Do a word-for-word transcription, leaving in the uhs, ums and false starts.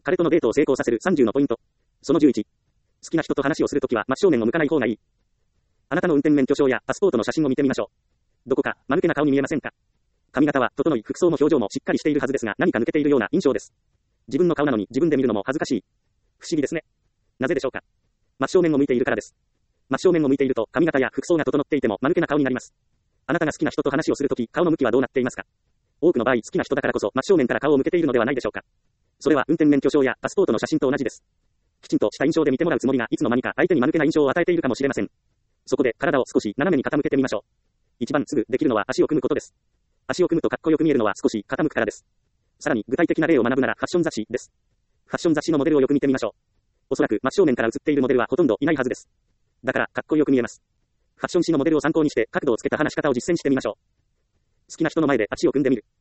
彼とのデートを成功させるさんじゅうのポイント。そのじゅういち。好きな人と話をするときは真正面を向かない方がいい。あなたの運転免許証やパスポートの写真を見てみましょう。どこか、間抜けな顔に見えませんか？髪型は整い、服装も表情もしっかりしているはずですが、何か抜けているような印象です。自分の顔なのに自分で見るのも恥ずかしい。不思議ですね。なぜでしょうか？真正面を向いているからです。真正面を向いていると、髪型や服装が整っていても間抜けな顔になります。あなたが好きな人と話をするとき、顔の向きはどうなっていますか？多くの場合、好きな人だからこそ真正面から顔を向けているのではないでしょうか。それは運転免許証やパスポートの写真と同じです。きちんとした印象で見てもらうつもりが、いつの間にか相手に間抜けな印象を与えているかもしれません。そこで、体を少し斜めに傾けてみましょう。一番すぐできるのは足を組むことです。足を組むとかっこよく見えるのは少し傾くからです。さらに、具体的な例を学ぶならファッション雑誌です。ファッション雑誌のモデルをよく見てみましょう。おそらく真正面から写っているモデルはほとんどいないはずです。だから、かっこよく見えます。ファッション誌のモデルを参考にして角度をつけた話し方を実践してみましょう。好きな人の前で足を組んでみる。